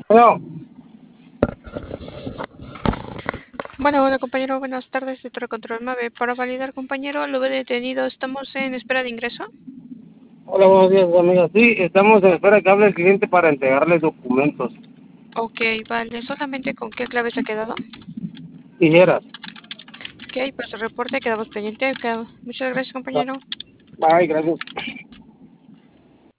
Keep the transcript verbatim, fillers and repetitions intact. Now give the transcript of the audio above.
Bueno, Bueno, bueno, compañero, buenas tardes de Torre Control Mave. Para validar, compañero, lo ve detenido. Estamos en espera de ingreso. hola, buenos días, amiga. Sí, estamos en espera que hable el cliente para entregarle documentos. Ok, vale. ¿Solamente con qué clave se ha quedado? Tijeras. Ok, pues el reporte quedamos pendiente. Queda- Muchas gracias, Ah, compañero. Bye, gracias.